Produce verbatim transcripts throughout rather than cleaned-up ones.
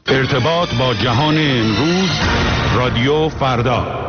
ارتباط با جهان امروز، رادیو فردا.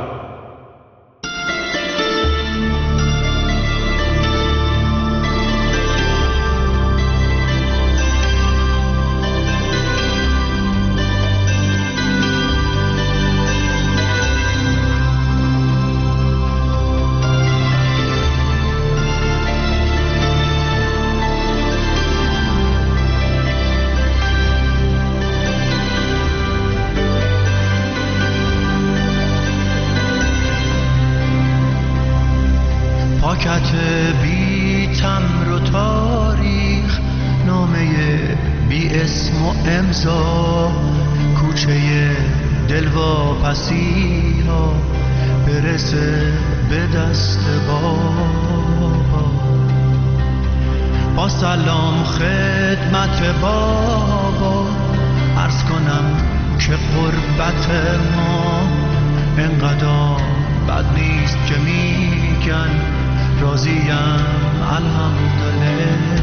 پاکت بی تمر و تاریخ، نامه بی اسم و امضا، کوچه دلواپسی ها برسه به دست بابا. با سلام خدمت بابا عرض کنم که قربت ما انقدر بد نیست که میگن راضیم الحمدلله.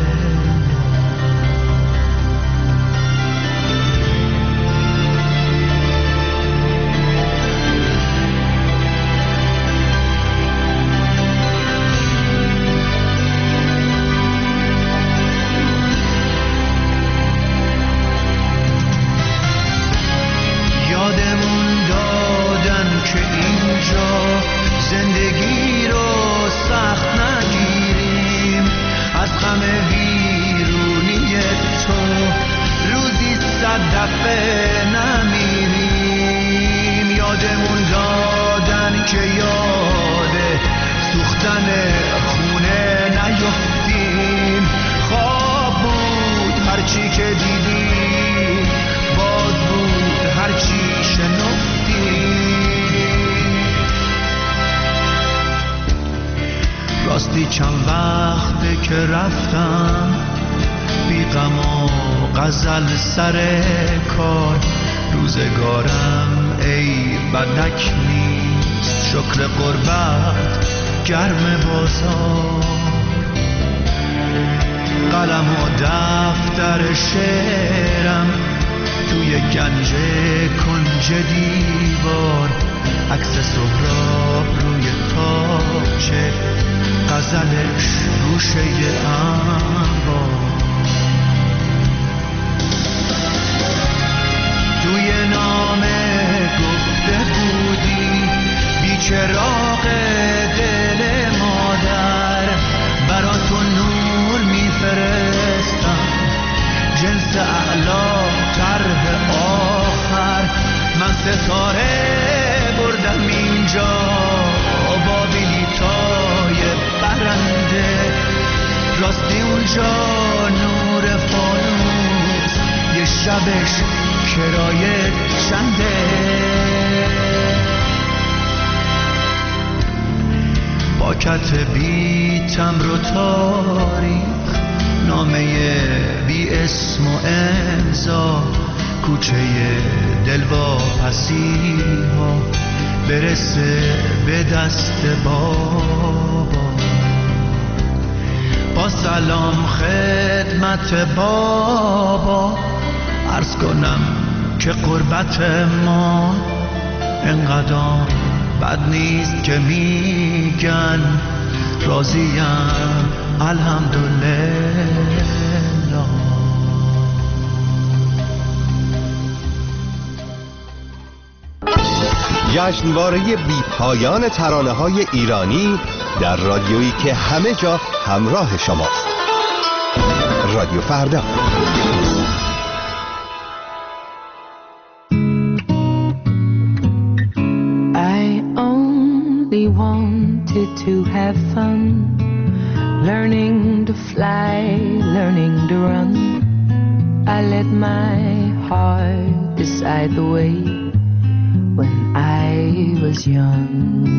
یادمون دادن که اینجا زندگی رو سخت نگیریم، از غم ویرونی تو روزی صد دفعه نمیریم. یادمون دادن که یاد سوختن خونه نیفتیم، خواب بود هرچی که دیدیم، باز بود هرچی شنفتیم. راستی چند وقته که رفتم بی غم و غزل سر کار، روزگارم ای بدک نیست، شکر قربت گرم بازار. قلم و دفتر شعرم توی گنج کنج دیوار، عکس سهراب روی تاچه، غزلش روشه انبار. توی نامه گفته بودی بیچراغ دل مادر، برا تو نور میفرستم جنس اعلا طرح آخر. من ستاره بردم اینجا با بلیطای برنده، راستی اونجا نور فانوس یه شبش کرایه چنده. پاکت بی تمر و تاریخ، نامه بی اسم و امضا، کوچه دلواپسی ها برسه به دست بابا. با سلام خدمت بابا عرض کنم که قربت ما انقدر بد نیست که میگن راضیم الحمدلله. جشنواره بی پایان ترانه‌های ایرانی در رادیویی که همه جا همراه شماست. رادیو فردا. I only wanted to have fun, learning to fly, learning to run. I let my heart decide the way when I was young.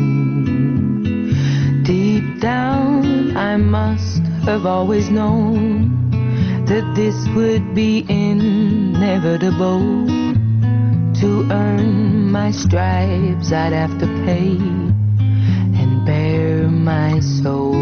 Deep down I must have always known that this would be inevitable. To earn my stripes I'd have to pay and bare my soul.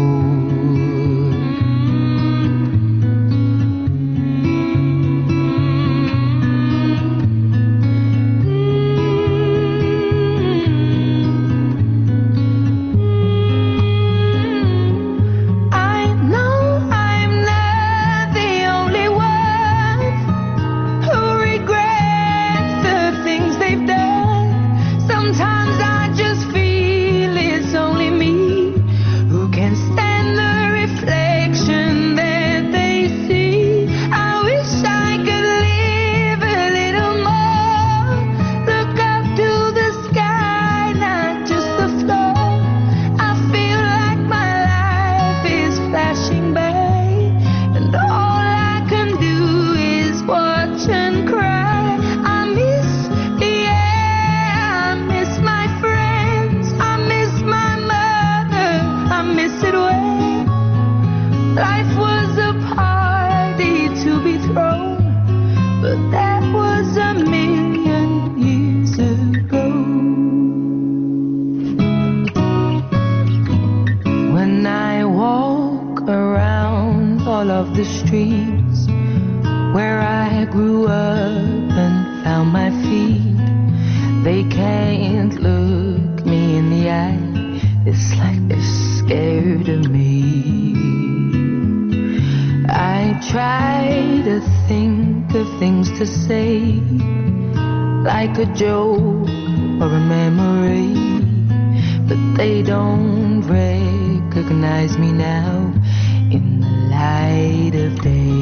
to say, like a joke or a memory, but they don't recognize me now in the light of day.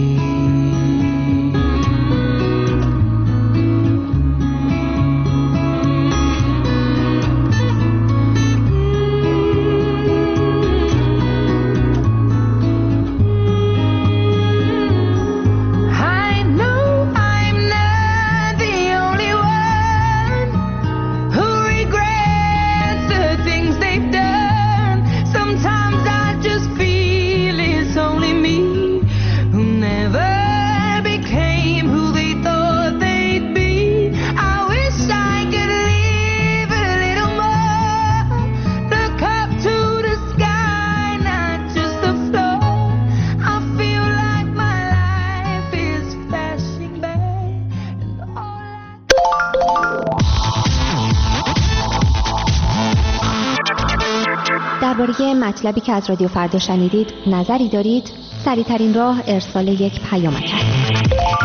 درباره مطلبی که از رادیو فردا شنیدید نظری دارید؟ سریع‌ترین راه ارسال یک پیامک است.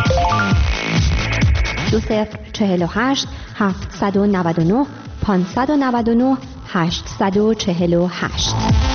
دو صفر چهل و هشت هفتصد و نود و نه پانصد و نود و نه هشتصد و چهل و هشت.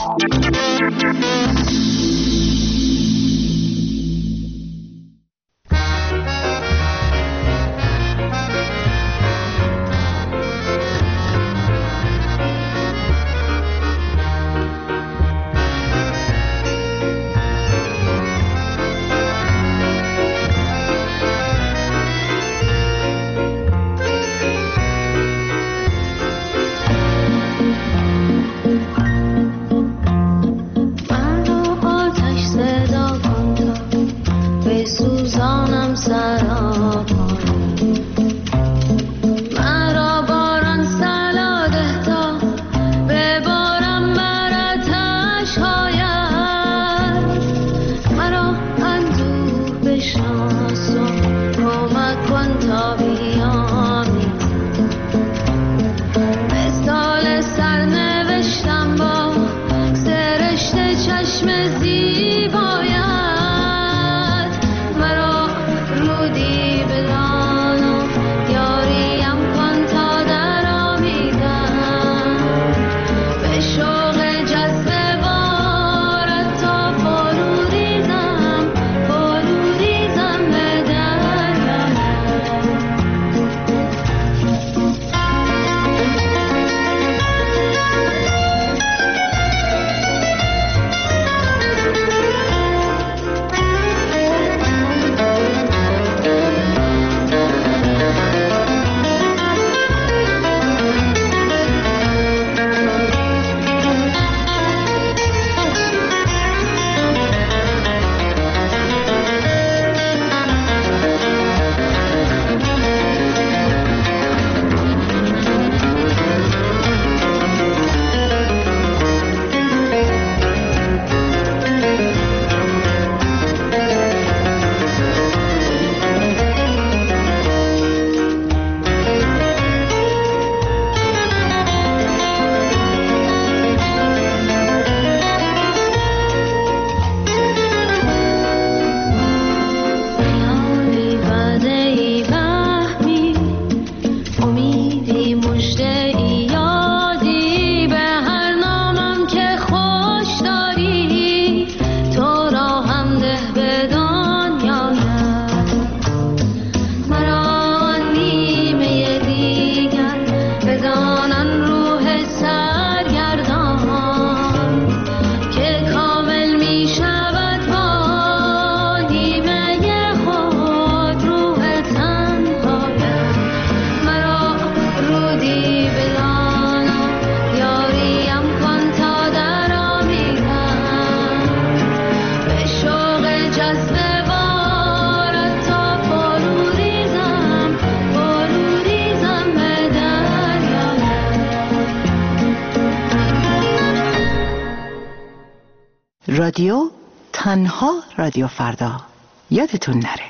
رادیو تنها رادیو فردا، یادتون نره.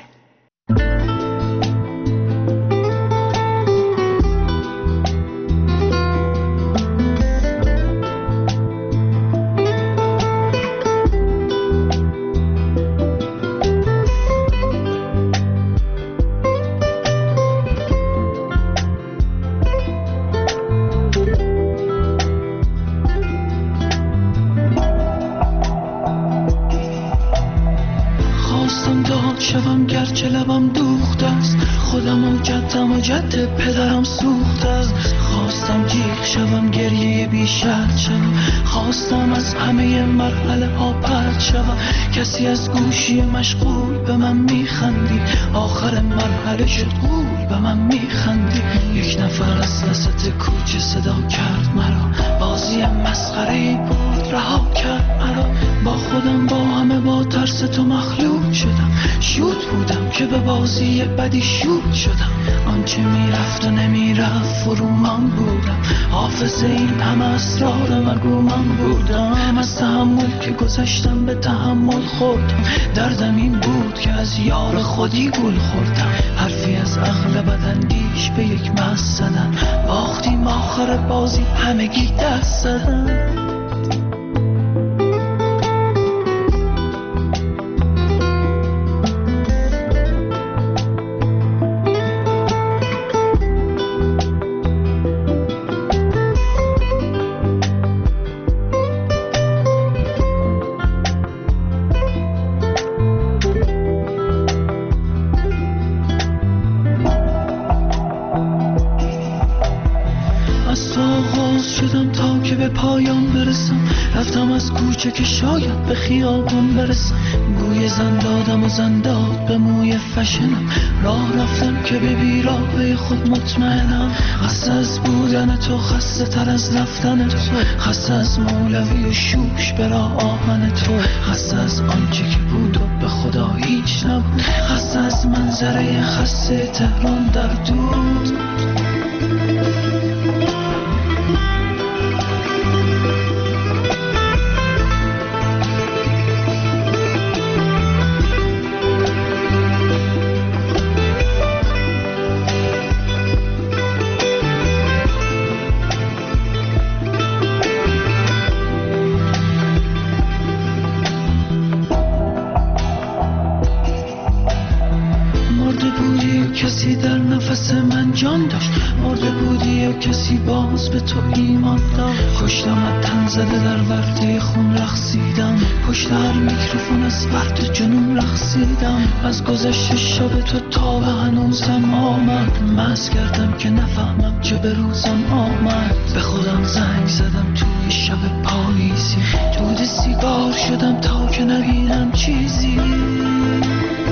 گرچه لبم دوخته است، خودم و جدم و جد پدرم سوخته است. خواستم جیغ شوم گریه بی شرط شوم، خواستم از همه مرحله ها پرت شوم. کسی از گوشی مشغول به من میخندید، آخر مرحله شد غول به من میخندید. یک نفر از وسط کوچه صدا کرد مرا، بازی مسخره‌ای بود رها کرد مرا. با خودم با همه با ترس تو مخلوط شدم، شوت بودم که به بازی بدی شوت شدم. آنچه میرفت و نمیرفت فرو من بودم، حافظه این همه اسرار مگو من بودم. از تحمل که گذشتم به تحمل خوردم، دردم این بود که از یار خودی گول خوردم. حرفی از عقل بداندیش به یک مست زدن، باختیم آخر بازی همگی دست زدن. که شاید به خیابون برسم، بوی زن دادم و زن داد به موی فشنم. راه رفتم که به بیراهه خود مطمئنم، خسته از بودن تو، خسته تر از رفتن تو، خسته از مولوی و شوش برا آهن تو، خسته از آنچه که بود و به خدا هیچ نبود، خسته از منظره خسته تهران در دود. کسی در نفس من جان داشت، مرده بودی و کسی باز به تو ایمان داشت. کشتم تن زده در ورطه خون رقصیدم، پشت هر میکروفون از فرد جنون رقصیدم. از گذشت شب تو تا به هنوزم آمد، مست کردم که نفهمم چه به روزم آمد. به خودم زنگ زدم توی شب پاییزی، دود سیگار شدم تا که نبینم چیزی.